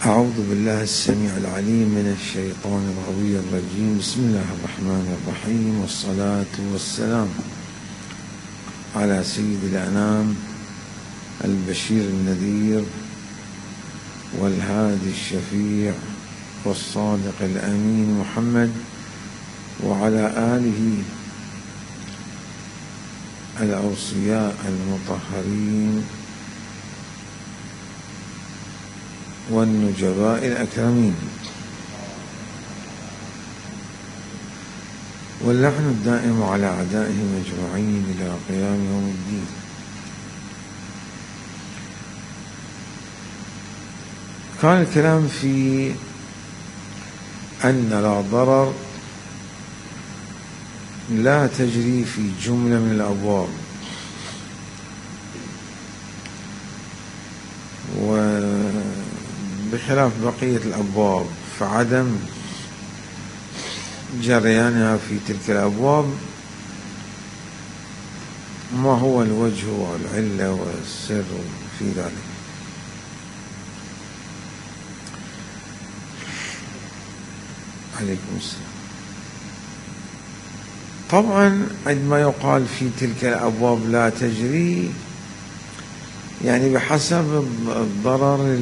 أعوذ بالله السميع العليم من الشيطان الغوي الرجيم. بسم الله الرحمن الرحيم، والصلاة والسلام على سيد الأنام البشير النذير والهادي الشفيع والصادق الأمين محمد، وعلى آله الأوصياء المطهرين والنجباء الأكرمين، واللعن الدائم على أعدائهم أجمعين إلى قيام يوم الدين. كان الكلام في أن لا ضرر لا تجري في جملة من الأبواب، بخلاف بقية الأبواب فعدم جريانها في تلك الأبواب ما هو الوجه والعلة والسر في ذلك. عليكم السلام. طبعا عندما يقال في تلك الأبواب لا تجري، يعني بحسب الضرر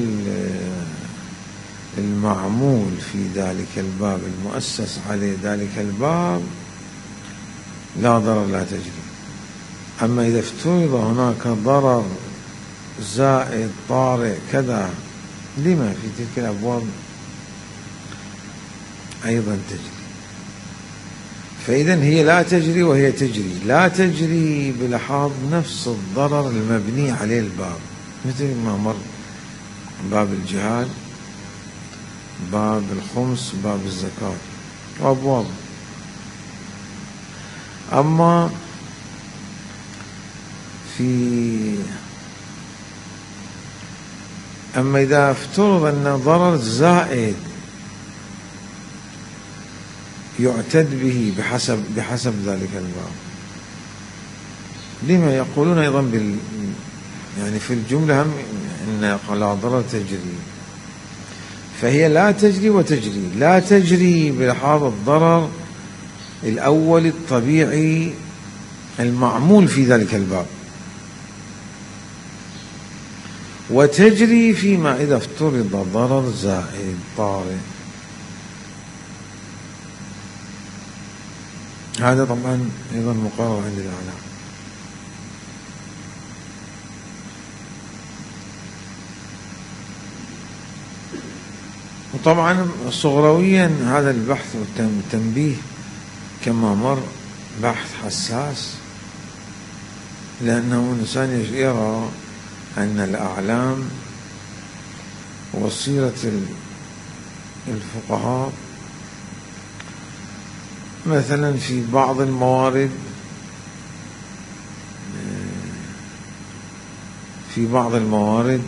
المعمول في ذلك الباب، المؤسس عليه ذلك الباب، لا ضرر لا تجري. أما إذا افترض هناك ضرر زائد طارئ كذا، لما في تلك الأبواب أيضا تجري. فإذا هي لا تجري وهي تجري، لا تجري بلحاظ نفس الضرر المبني عليه الباب، مثل ما مر باب الجهاد، باب الخمس، باب الزكاة وأبواب. أما إذا افترض أن ضرر زائد يعتد به بحسب ذلك الباب، لما يقولون أيضا يعني في الجملة هم أن لا ضرر تجري، فهي لا تجري وتجري. لا تجري بلحاظ الضرر الأول الطبيعي المعمول في ذلك الباب، وتجري فيما إذا افترض ضرر زائد طارئ. هذا طبعا أيضا مقرر عند الأعلام. وطبعا صغرويا هذا البحث والتنبيه كما مر بحث حساس، لأنه الإنسان يرى أن الأعلام وسيرة الفقهاء مثلا في بعض الموارد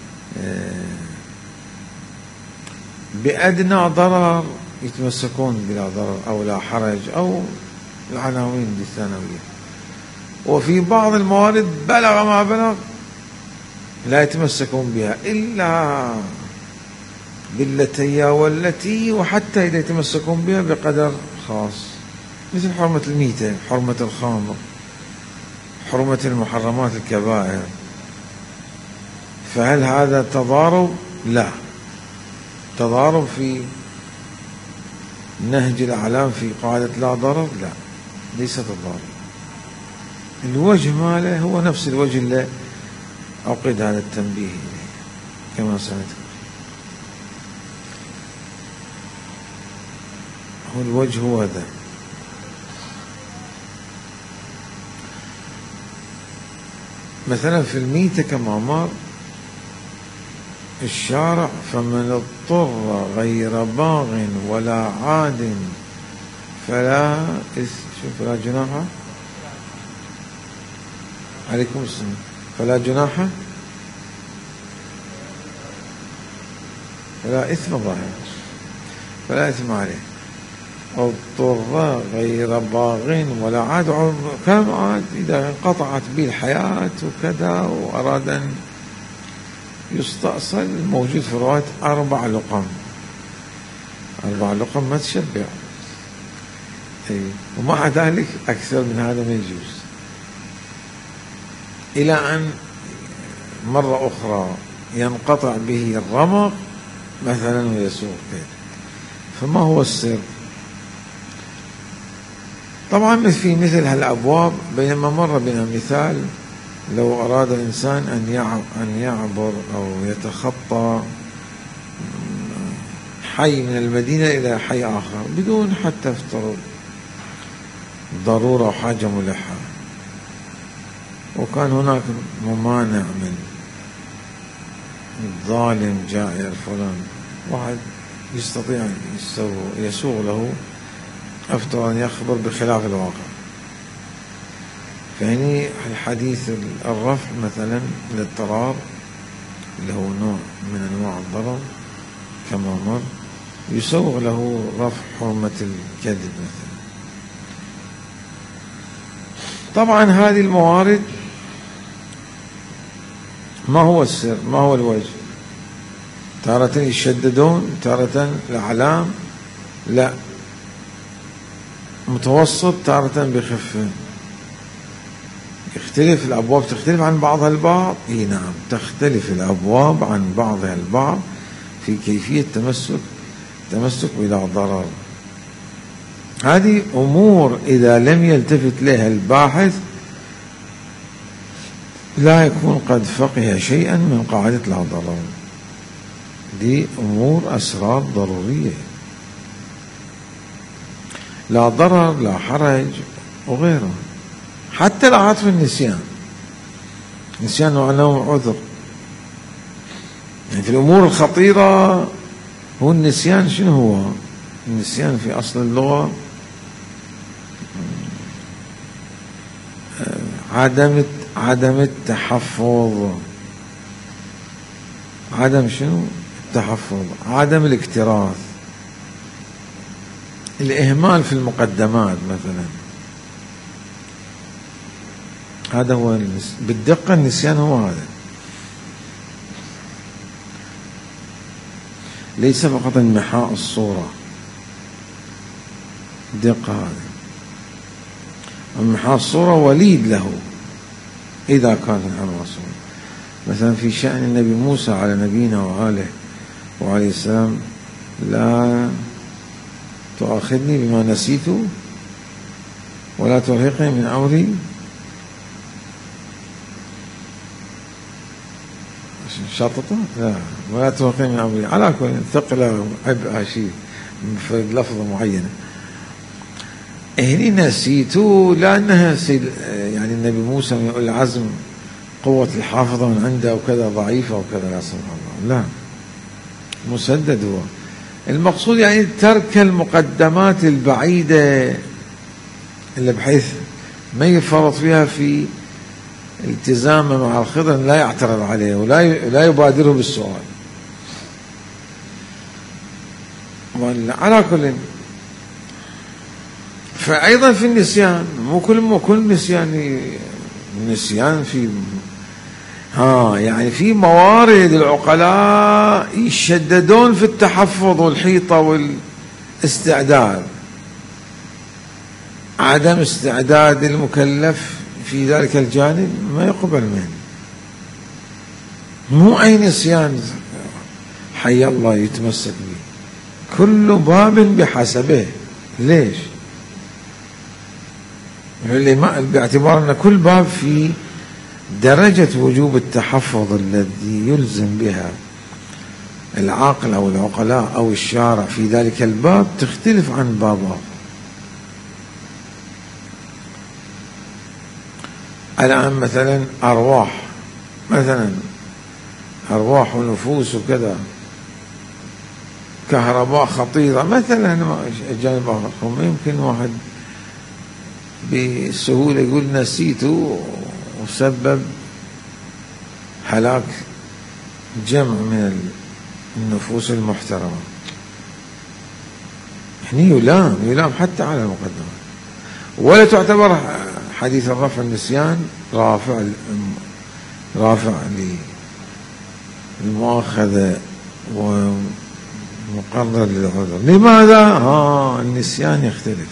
بأدنى ضرر يتمسكون بلا ضرر أو لا حرج أو العناوين الثانوية، وفي بعض الموارد بلغ ما بلغ لا يتمسكون بها إلا بالتي والتي، وحتى إذا يتمسكون بها بقدر خاص، مثل حرمة الميتة، حرمة الخمر، حرمة المحرمات الكبائر. فهل هذا تضارب؟ لا. تضارب في نهج الأعلام في قاعدة لا ضرر؟ لا، ليس تضارب. الوجه ماله هو نفس الوجه اللي أوقد هذا التنبيه إليه كما سنذكر. هو الوجه هو هذا. مثلا في الميتة كما مر الشارع: فمن اضطر غير باغ ولا عاد فلا جناح. عليكم السلام. فلا جناح، فلا إثم ظاهر، فلا إثم عليه. اضطر غير باغ ولا عاد، كم عاد إذا انقطعت به الحياة وكذا وأراد أن يستأصل موجود في رواية 4 لقم. 4 لقم ما تشبع، ومع ذلك أكثر من هذا ما يجوز، إلى أن مرة أخرى ينقطع به الرمق مثلا ويسوق كذا. فما هو السر؟ طبعا في مثل هالأبواب، بينما مر بنا مثال لو أراد الإنسان أن يعبر أو يتخطى حي من المدينة إلى حي آخر بدون حتى افترض ضرورة وحاجة ملحة، وكان هناك ممانع من ظالم جائر فلان، واحد يستطيع أن يسوغ له أفترض أن يخبر بخلاف الواقع. فهني الحديث الرفع مثلا للاضطرار اللي هو نوع من أنواع الضرر كما مر، يسوغ له رفع حرمة الكذب مثلا. طبعا هذه الموارد ما هو السر، ما هو الوجه؟ تارة يشددون، تارة الأعلام لا، متوسط، تارة بخفة. يختلف الأبواب، تختلف عن بعضها البعض. نعم، تختلف الأبواب عن بعضها البعض في كيفية تمسك بلا ضرر. هذه أمور إذا لم يلتفت لها الباحث لا يكون قد فقه شيئا من قاعدة لا ضرر. دي أمور أسرار ضرورية، لا ضرر لا حرج وغيره. حتى العاطفة في النسيان وعلم عذر، يعني في الأمور الخطيرة هو النسيان. شنو هو النسيان في أصل اللغة؟ عدم التحفظ. عدم شنو؟ التحفظ، عدم الاكتراث، الإهمال في المقدمات مثلا. هذا هو بالدقة النسيان، هو هذا. ليس فقط انمحاء الصورة، دقة. هذا انمحاء الصورة وليد له إذا كان الرسول مثلا في شأن النبي موسى على نبينا وآله وعليه السلام: لا تؤاخذني بما نسيت ولا ترهقني من أمري شاططة، لا، ولا ترهقني من أمري، على كل ثقل عبء شيء في لفظة معينة. هني نسيته لأنها يعني النبي موسى من العزم، قوة الحافظة من عنده وكذا ضعيفة وكذا، لا سبحان الله، لا، مسدد هو. المقصود يعني ترك المقدمات البعيدة اللي بحيث ما يفرط فيها في التزامه مع الخضر، لا يعترض عليه ولا يبادره بالسؤال. على كل، فأيضا في النسيان مو كل نسيان في يعني في موارد العقلاء يشددون في التحفظ والحيطة والاستعداد. عدم استعداد المكلف في ذلك الجانب ما يقبل منه. مو أي نسيان حي الله يتمسك به، كل باب بحسبه. ليش؟ باعتبار أن كل باب في درجة وجوب التحفظ الذي يلزم بها العاقل أو العقلاء أو الشارع في ذلك الباب تختلف عن باب آخر. الآن مثلا أرواح ونفوس وكذا، كهرباء خطيرة مثلا، جانب آخر ما يمكن واحد بسهولة يقول نسيته وسبب هلاك جمع من النفوس المحترمة. يعني يلام حتى على المقدمات، ولا تعتبر حديث الرفع النسيان رافع المؤاخذة ومقرر للعذر. لماذا؟ النسيان يختلف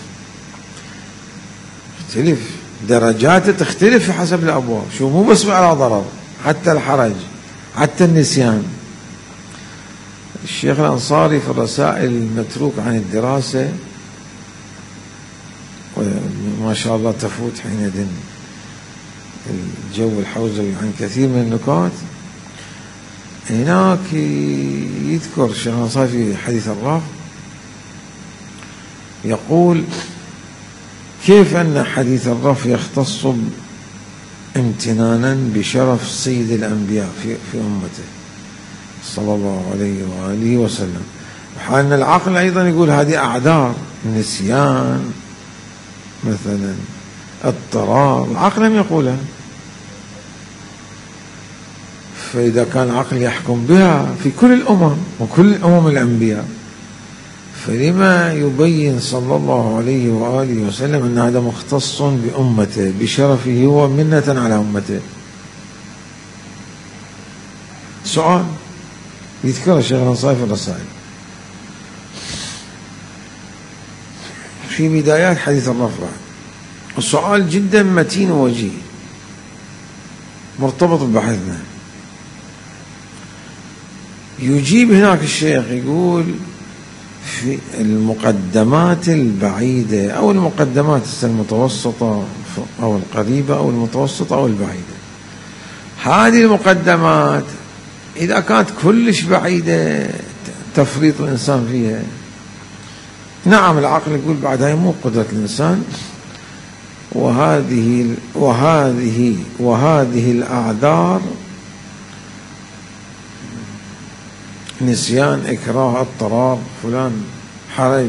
درجاته، تختلف حسب الأبواب. شو مو بس على ضرر، حتى الحرج، حتى النسيان. الشيخ الأنصاري في الرسائل المتروك عن الدراسة، ما شاء الله تفوت حينئذ الجو الحوزوي عن كثير من النكات، هناك يذكر الشيخ الأنصاري في حديث الرافع يقول كيف أن حديث الرفع يختص امتنانا بشرف سيد الأنبياء في أمته صلى الله عليه وآله وسلم، وحال العقل أيضا يقول هذه أعذار، نسيان مثلا، اضطرار، العقل لم يقولها. فإذا كان العقل يحكم بها في كل الأمم وكل أمم الأنبياء، فلما يبين صلى الله عليه وآله وسلم أن هذا مختص بأمته بشرفه ومنة على أمته؟ سؤال يذكر الشيخ الأنصاري في الرسائل في بدايات حديث الرفع. السؤال جدا متين ووجيه مرتبط ببحثنا. يجيب هناك الشيخ يقول في المقدمات البعيدة أو المقدمات المتوسطة أو القريبة أو المتوسطة أو البعيدة، هذه المقدمات إذا كانت كلش بعيدة تفريط الإنسان فيها، نعم العقل يقول بعد هاي مو قدرة الإنسان، وهذه الأعذار نسيان، إكراه، اضطرار، فلان، حرج،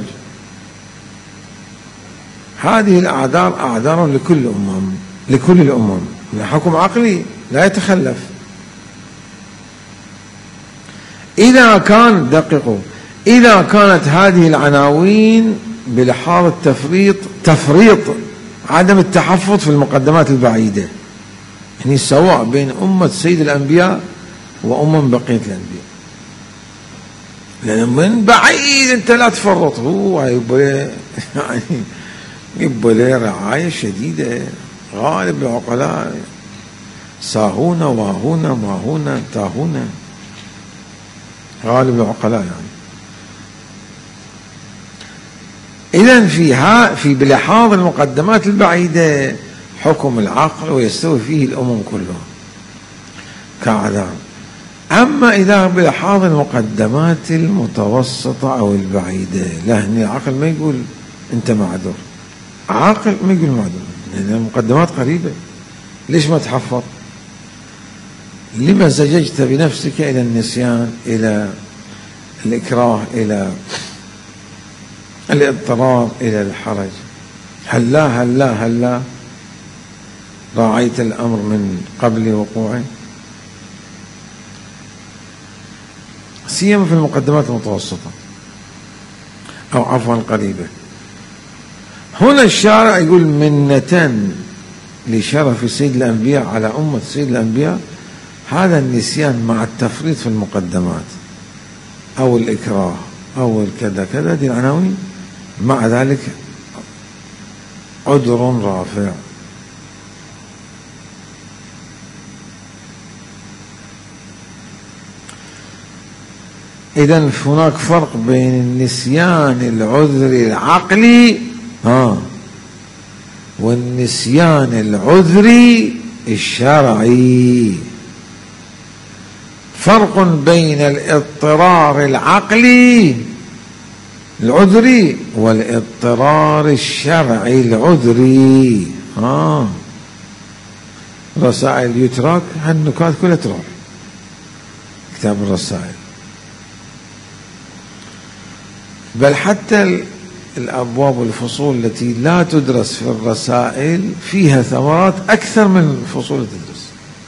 هذه الأعذار أعذار لكل الأمم، حكم عقلي لا يتخلف. إذا كانت هذه العناوين بلحاظ تفريط عدم التحفظ في المقدمات البعيدة، يعني سواء بين أمة سيد الأنبياء بقية الأنبياء، لأن من بعيد أنت لا تفرط، هو يبقى له رعاية شديدة. غالب العقلاء ساهون واهون ماهون تاهون، غالب العقلاء يعني. إذن في بلحاظ المقدمات البعيدة حكم العقل ويستوي فيه الأمم كلها كعذاب. أما إذا بلحاظ المقدمات المتوسطة أو البعيدة، لا، العقل ما يقول أنت معذور، عاقل ما يقول معذور، لأن المقدمات قريبة. ليش ما تحفظ؟ لما زججت بنفسك إلى النسيان، إلى الإكراه، إلى الاضطرار، إلى الحرج؟ هلا راعيت الأمر من قبل وقوعه، سيما في المقدمات المتوسطة أو عفوا قريبة. هنا الشارع يقول منة لشرف سيد الأنبياء على أمة سيد الأنبياء، هذا النسيان مع التفريط في المقدمات أو الإكراه أو الكذا كذا، دي العناوين، مع ذلك عذر رافع. إذن هناك فرق بين النسيان العذري العقلي والنسيان العذري الشرعي. فرق بين الاضطرار العقلي العذري والاضطرار الشرعي العذري. رسائل يترك، هالنكات كلها تروح كتاب الرسائل. بل حتى الأبواب والفصول التي لا تدرس في الرسائل فيها ثمرات أكثر من الفصول التي تدرس.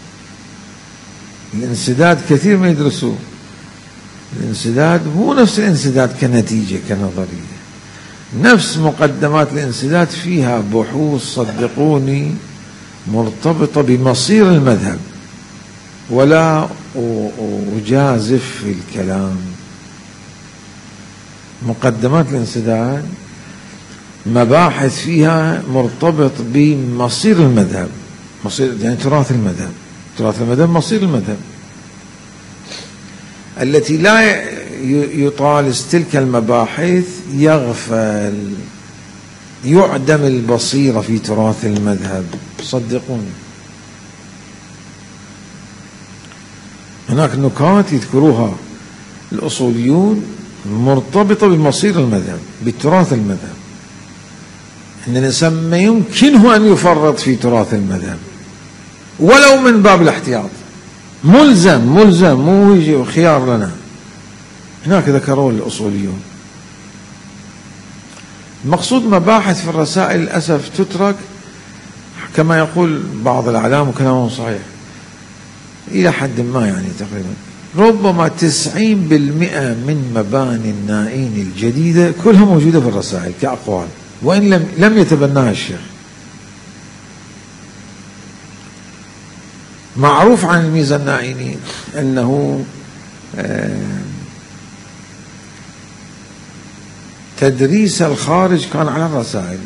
الانسداد كثير ما يدرسوه، الانسداد مو نفس الانسداد كنتيجة كنظرية، نفس مقدمات الانسداد فيها بحوث صدقوني مرتبطة بمصير المذهب وجازف في الكلام. مقدمات الانسداد مباحث فيها مرتبط بمصير المذهب، مصير يعني تراث المذهب، تراث المذهب مصير المذهب، التي لا يطالس تلك المباحث يغفل، يعدم البصيرة في تراث المذهب. صدقوني هناك نكات يذكروها الأصوليون مرتبطة بمصير المذهب، بتراث المذهب. إن الإنسان ما يمكنه أن يفرط في تراث المذهب ولو من باب الاحتياط، ملزم مو يجي خيار لنا. هناك ذكروا الأصوليون. المقصود مباحث في الرسائل للأسف تترك كما يقول بعض الأعلام، وكلامهم صحيح إلى حد ما، يعني تقريبا ربما 90% من مباني النائين الجديدة كلها موجودة في الرسائل كأقوال، وإن لم يتبناها الشيخ. معروف عن الميزة النائيني أنه تدريس الخارج كان على الرسائل،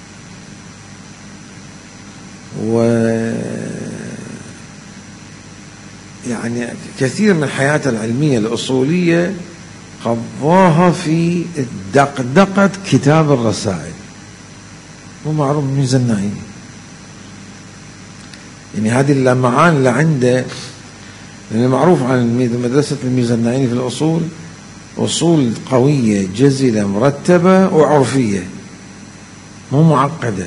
يعني كثير من حياته العلمية الأصولية قضاها في دقدقة كتاب الرسائل. مو معروف الميزة النائيني، يعني هذه اللمعان اللي عنده، يعني معروف عن مدرسة الميزة النائيني في الأصول أصول قوية جزلة مرتبة وعرفية، مو معقدة.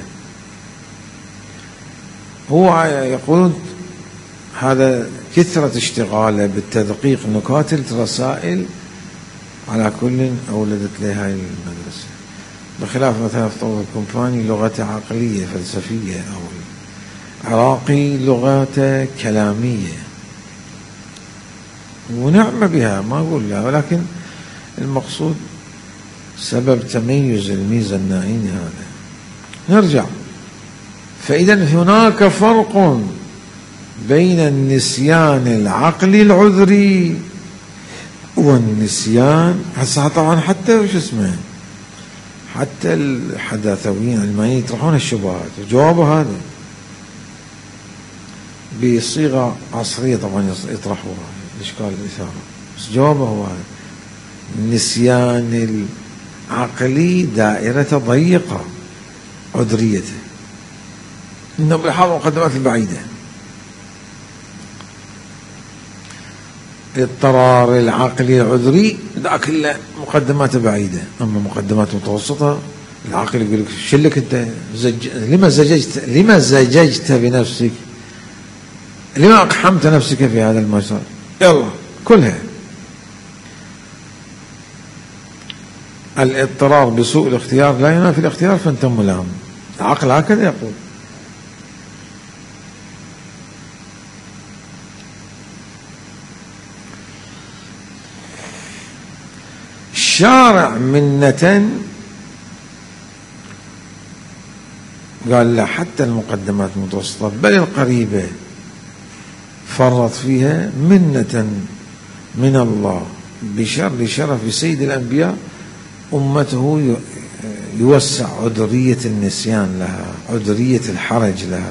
هو يقولون هذا كثرة اشتغاله بالتدقيق نكات الرسائل على كل أولدت له هاي المدرسة، بخلاف مثلا في طول الكومباني لغته عقلية فلسفية، أو العراقي لغته كلامية ونعم بها، ما أقول لا، ولكن المقصود سبب تميز الميزة النائيني هذا. نرجع، فإذا هناك فرق بين النسيان العقلي العذري والنسيان طبعا حتى وش اسمه، حتى الحداثويين العلمانيين يطرحون الشبهات، وجوابه هذا بصيغة عصرية طبعا يطرحوها الإشكال الإثارة، بس جوابه هو هذا: النسيان العقلي دائرة ضيقة عذريته، إنه بحال مقدمات البعيدة. الاضطرار العقلي العذري ذاك مقدمات بعيدة، أما مقدمات متوسطة العقل يقول لك شلك أنت لما زججت بنفسك، لما أقحمت نفسك في هذا المسار، يلا كلها. الاضطرار بسوء الاختيار لا ينافي الاختيار فأنت ملام، العقل هكذا يقول. الشارع منة قال لا، حتى المقدمات المتوسطة بل القريبة فرط فيها منة من الله بشر شرف سيد الأنبياء، أمته يوسع عذرية النسيان لها، عذرية الحرج لها،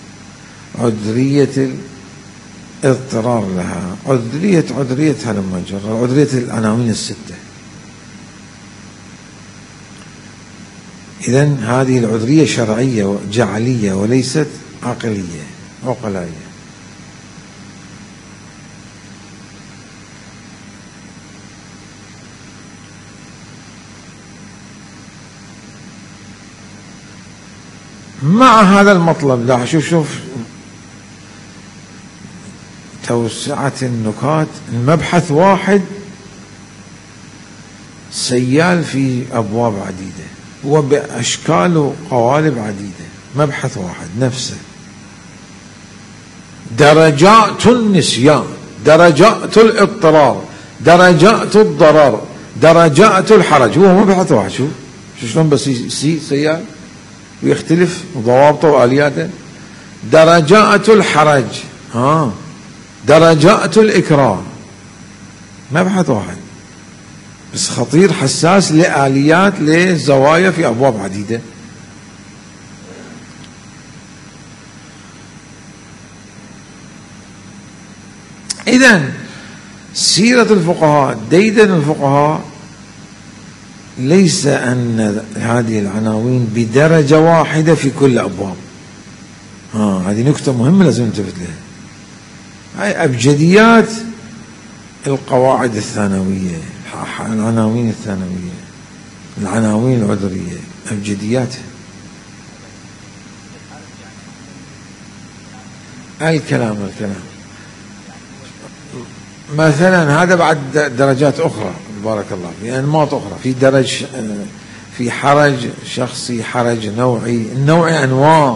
عذرية الاضطرار لها، عذرية هلم جرى، عذرية العناوين الستة. إذن هذه العذرية شرعية جعلية وليست عقلية عقلائية. مع هذا المطلب لا، شوف توسعة النكات، المبحث واحد سيال في أبواب عديدة وبأشكال وقوالب عديدة، مبحث واحد نفسه. درجات النسيان، درجات الاضطرار، درجات الضرر، درجات الحرج، هو مبحث واحد. شوف شلون بس سيال ويختلف ضوابطه وآلياته. درجات الحرج درجات الإكرام، مبحث واحد بس خطير حساس لآليات لزوايا في أبواب عديدة. إذن سيرة الفقهاء، ديدن الفقهاء، ليس أن هذه العناوين بدرجة واحدة في كل أبواب. هذه نكتة مهمة لازم ننتبه لها. هاي أبجديات القواعد الثانوية، العناوين الثانوية، العناوين العذرية، أبجدياتها. الكلام مثلا هذا بعد درجات أخرى، بارك الله في أنماط أخرى، في درج، في حرج شخصي، حرج نوعي، النوعي أنواع،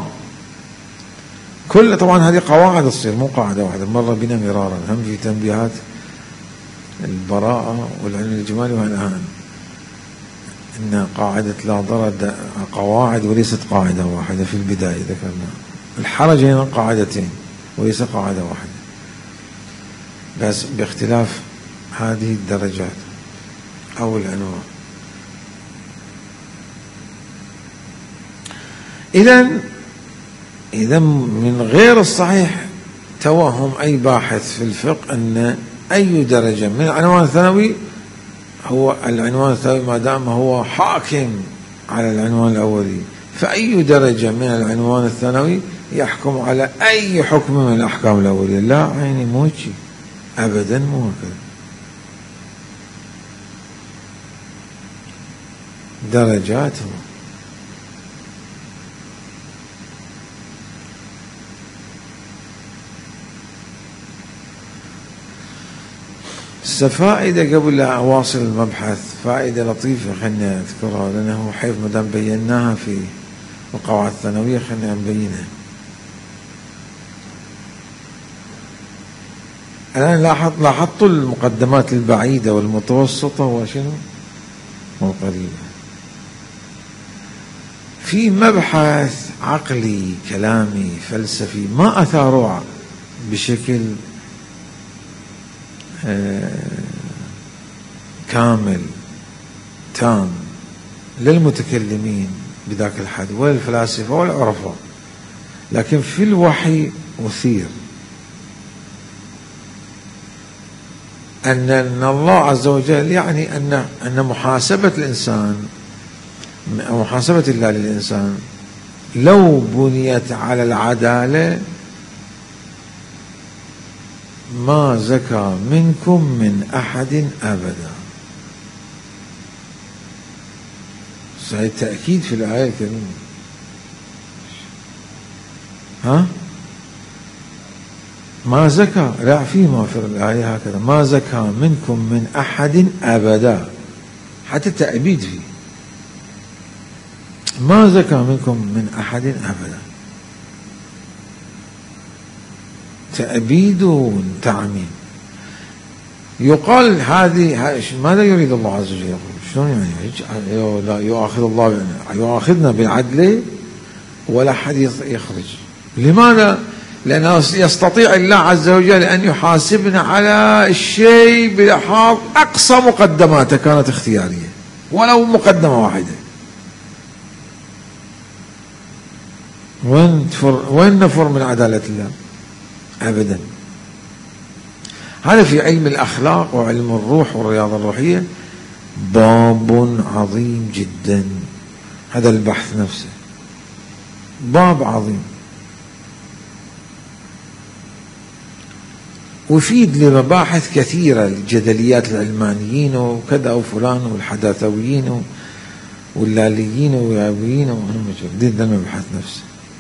كل طبعا هذه قواعد تصير مو قاعدة واحدة، مر بنا مرارا، هم في تنبيهات البراءة والعلم الإجمالي والآن إن قاعدة لا ضرر قواعد وليست قاعدة واحدة. في البداية ذكرنا الحرج هنا قاعدتين وليس قاعدة واحدة، بس باختلاف هذه الدرجات أو الأنواع. إذن من غير الصحيح توهم أي باحث في الفقه أن أي درجة من العنوان الثانوي هو العنوان الثانوي ما دام هو حاكم على العنوان الأولي، فأي درجة من العنوان الثانوي يحكم على أي حكم من الأحكام الأولية. لا، عيني مو هيك أبدا، مو هكذا. درجاته. فائدة قبل لا أواصل المبحث، فائدة لطيفة خلنا أذكرها لأنه حيث مدام بيناها في القواعد الثانوية خلنا نبينها. الآن لاحظت المقدمات البعيدة والمتوسطة وشنو والقريبة. في مبحث عقلي كلامي فلسفي ما أثاره بشكل كامل تام للمتكلمين بذاك الحد ولا الفلاسفة ولا العرفاء، لكن في الوحي أثير أن الله عز وجل يعني أن محاسبة الإنسان، محاسبة الله للإنسان لو بنيت على العدالة ما زكى منكم من أحد أبدا. صحيح تأكيد في الآية الكريمة. ما زكى، لا فيما في الآية هكذا، ما زكى منكم من أحد أبدا، حتى تأبيد فيه، ما زكى منكم من أحد أبدا، تأبيد وتعميم. يقال هذه ماذا يريد الله عز وجل؟ يقول شلون يعني لا يؤاخذ الله، يؤاخذنا بالعدل ولا حد يخرج. لماذا؟ لأنه يستطيع الله عز وجل أن يحاسبنا على الشيء بلحاظ أقصى مقدماته كانت اختيارية ولو مقدمة واحدة. وين نفر من عدالة الله؟ أبدا. هذا في علم الأخلاق وعلم الروح والرياضة الروحية باب عظيم جدا. هذا البحث نفسه باب عظيم، ويفيد لمباحث كثيرة، الجدليات العلمانيين وكذا وفلان والحداثويين واللاليين واليابيين وهم جديد المبحث نفسه.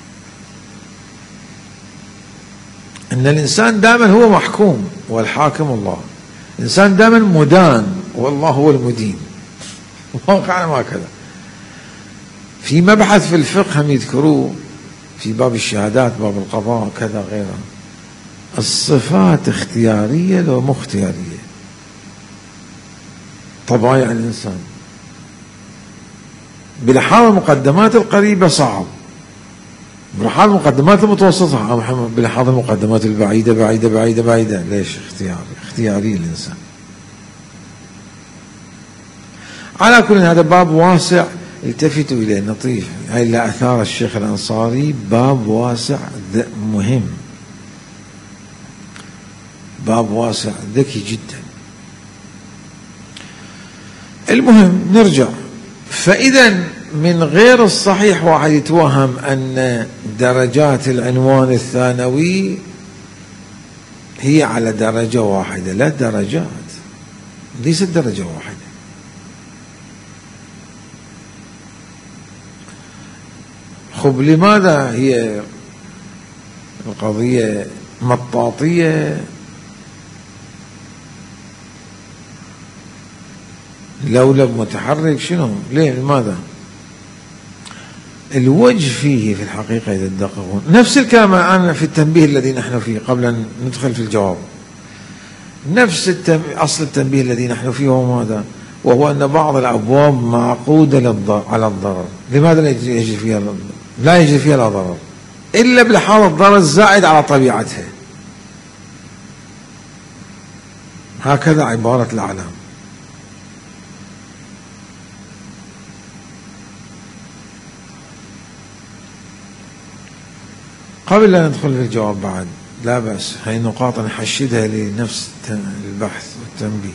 إن الإنسان دائما هو محكوم والحاكم الله، الإنسان دائما مدان والله هو المدين، واقعنا ما كذا. في مبحث في الفقه هم يذكروه في باب الشهادات، باب القضاء كذا غيره، الصفات اختيارية لو مو اختيارية، طبايع الإنسان بلحاظ المقدمات القريبة صعب، بلحاظ المقدمات المتوسطة، بلحاظ المقدمات البعيدة بعيدة بعيدة بعيدة. ليش؟ اختياري الإنسان. على كل هذا باب واسع التفتوا إليه، لطيف، هاي اللي أثار الشيخ الأنصاري، باب واسع مهم، باب واسع ذكي جدا. المهم نرجع. فإذا من غير الصحيح واحد يتوهم أن درجات العنوان الثانوي هي على درجة واحدة. لا، درجات، ليست درجة واحدة. خب لماذا هي القضية مطاطية؟ لولب متحرك، شنو؟ ليه؟ لماذا؟ الوجه فيه في الحقيقة إذا تدققون نفس الكلام الآن في التنبيه الذي نحن فيه قبل أن ندخل في الجواب. نفس أصل التنبيه الذي نحن فيه هو ماذا؟ وهو أن بعض الأبواب معقودة على الضرر. لماذا لا يجري فيها لا ضرر إلا بلحاظ الضرر الزائد على طبيعتها. هكذا عبارة الأعلام. قبل لا ندخل في الجواب بعد لا بأس، هاي نقاط نحشدها لنفس البحث والتنبيه.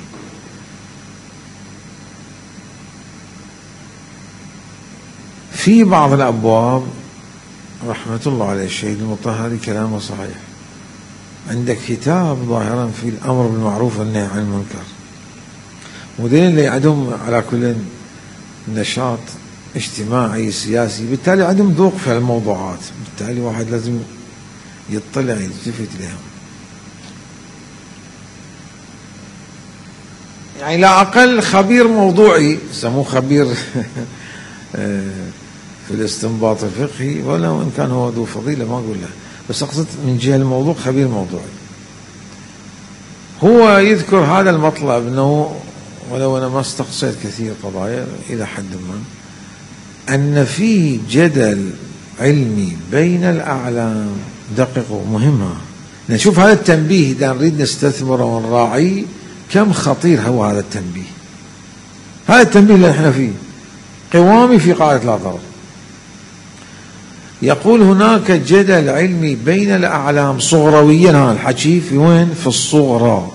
في بعض الأبواب رحمة الله عليه الشيخ المطهري كلامه صحيح. عندك كتاب ظاهرا في الأمر بالمعروف والنهي عن المنكر، ودين اللي عندهم على كل نشاط اجتماعي سياسي، بالتالي عندهم ذوق في الموضوعات، بالتالي واحد لازم يطلع يلتفت لهم. يعني لا أقل خبير موضوعي، سموه خبير في الاستنباط الفقهي، ولو إن كان هو ذو فضيلة ما أقول له، بس أقصد من جهة الموضوع خبير موضوعي. هو يذكر هذا المطلب، أنه ولو أنا ما استقصيت كثير قضايا إلى حد ما، أن في جدل علمي بين الأعلام. دققوا، مهمة، نشوف هذا التنبيه إذا نريد نستثمره ونراعيه كم خطير هو هذا التنبيه. هذا التنبيه اللي احنا فيه قوامي في قاعدة لا ضرر. يقول هناك جدل علمي بين الأعلام صغرويا، هذا الحكي في وين؟ في الصغرى،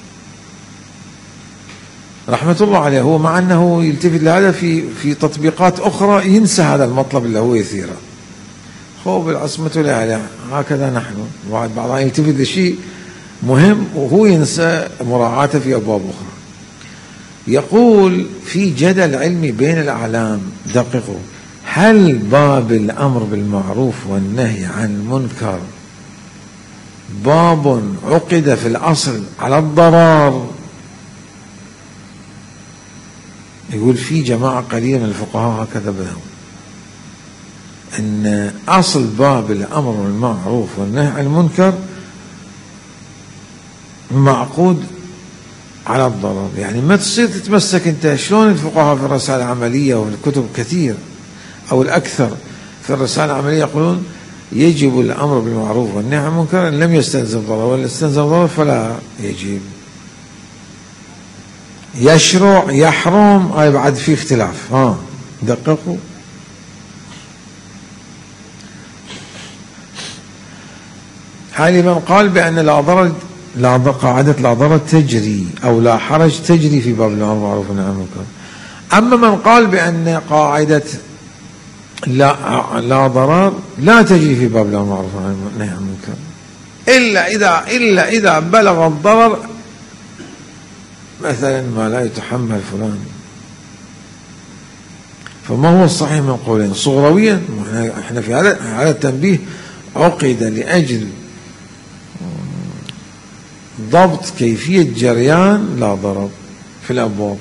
رحمة الله عليه. هو مع أنه يلتفت لهذا في تطبيقات أخرى ينسى هذا المطلب اللي هو يثيره. خوف العصمة لأهلها، هكذا نحن بعض يلتفت لشيء مهم وهو ينسى مراعاته في أبواب أخرى. يقول في جدل علمي بين الأعلام. دققوا، هل باب الأمر بالمعروف والنهي عن المنكر باب عقد في الأصل على الضرر؟ يقول في جماعة قليلة من الفقهاء هكذا بدهم، أن أصل باب الأمر بالمعروف والنهي عن المنكر معقود على الضرر. يعني ما تصير تتمسك أنت شلون الفقهاء في الرسالة العملية والكتب كثير أو الأكثر في الرسالة العملية يقولون يجب الأمر بالمعروف والنهي عن المنكر إن لم يستلزم ضرر، ولا استلزم ضرر فلا يجب. يشرع يحرم، هاي بعد في اختلاف. دققوا، هاي من قال بأن لا ضرر، قاعدة لا ضرر تجري أو لا حرج تجري في باب الأمر بالمعروف والنهي عن المنكر. أما من قال بأن قاعدة لا ضرر لا تجري في باب الأمر بالمعروف والنهي عن المنكر إلا إذا بلغ الضرر، مثلا ما لا يتحمل فلان. فما هو الصحيح من قولين؟ صغرويا احنا في هذا التنبيه عقد لأجل ضبط كيفية جريان لا ضرر في الأبواب.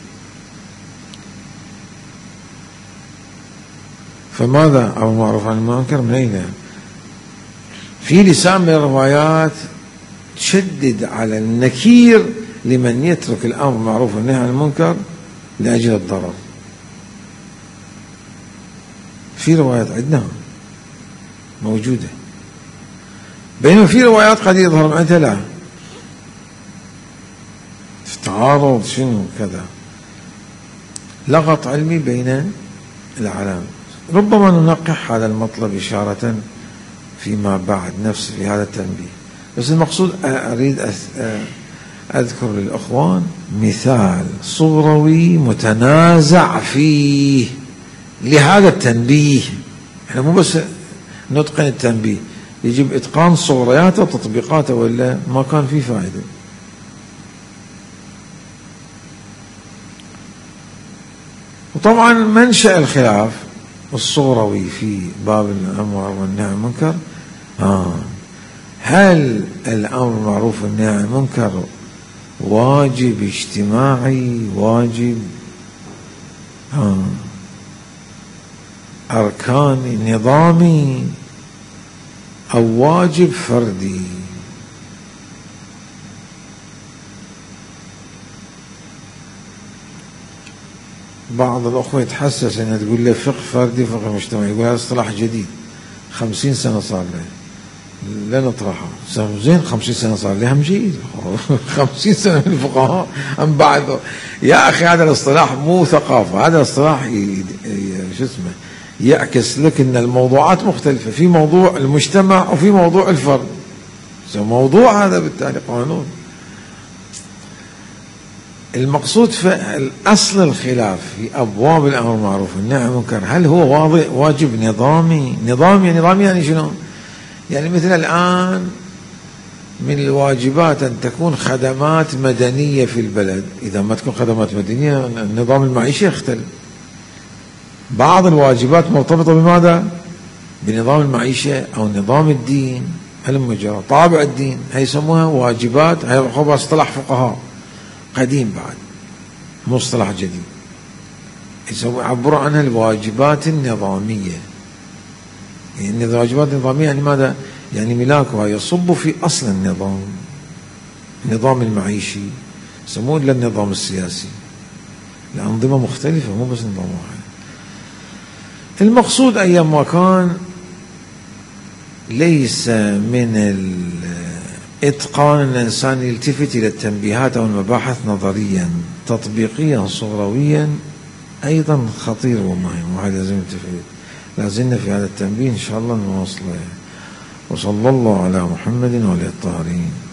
فماذا أو المعروف عن المنكر من أين؟ في لسان من الروايات تشدد على النكير لمن يترك الأمر بالمعروف والنهي عن المنكر لأجل الضرر. في روايات عندنا موجودة، بينما في روايات قد يظهر معناتها لا، في تعارض شنو كذا، لغط علمي بين العلامات. ربما ننقح هذا المطلب إشارة فيما بعد نفس في هذا التنبيه، بس المقصود أريد أذكر للأخوان مثال صغروي متنازع فيه لهذا التنبيه. احنا مو بس نتقن التنبيه، يجب إتقان صغرياته وتطبيقاته، ولا ما كان فيه فائدة. وطبعا منشأ الخلاف الصغروي في باب الأمر والنهي عن المنكر، هل الأمر بالمعروف والنهي عن المنكر واجب اجتماعي، واجب أركان نظامي، أو واجب فردي؟ بعض الأخوة يتحسس أن تقول له فقه فردي فقه مجتمعي، يقول هذا اصطلاح جديد 50 سنة صار له، لا نطرحه. زين 50 سنة صار له هم جيد 50 سنة من الفقهاء هم بعد. يا أخي هذا الاصطلاح مو ثقافة، هذا الاصطلاح شو اسمه يعكس لك أن الموضوعات مختلفة، في موضوع المجتمع وفي موضوع الفرد، موضوع هذا بالتالي قانون. المقصود في أصل الخلاف في أبواب الأمر بالمعروف والنهي عن المنكر، هل هو واجب نظامي؟ نظامي يعني شنو؟ يعني مثل الآن من الواجبات أن تكون خدمات مدنية في البلد، إذا ما تكون خدمات مدنية النظام المعيشي يختلف. بعض الواجبات مرتبطة بماذا؟ بنظام المعيشة أو نظام الدين، هالمجرى طابع الدين، هي يسموها واجبات، هي اصطلاح فقهاء قديم بعد، مصطلح جديد، يعبروا عنها الواجبات النظامية. يعني الواجبات النظامية يعني ماذا؟ يعني ملاكها يصب في أصل النظام المعيشي، يسموه النظام السياسي، الأنظمة مختلفة مو بس نظام واحد. المقصود أيام ما كان ليس من إتقان الإنسان يلتفت إلى التنبيهات أو المباحث نظريا، تطبيقيا صغرويا أيضا خطير ومهم، وهذا لازم نلتفت. لازلنا في هذا التنبيه إن شاء الله نواصله. وصلى الله على محمد وعلى الطاهرين.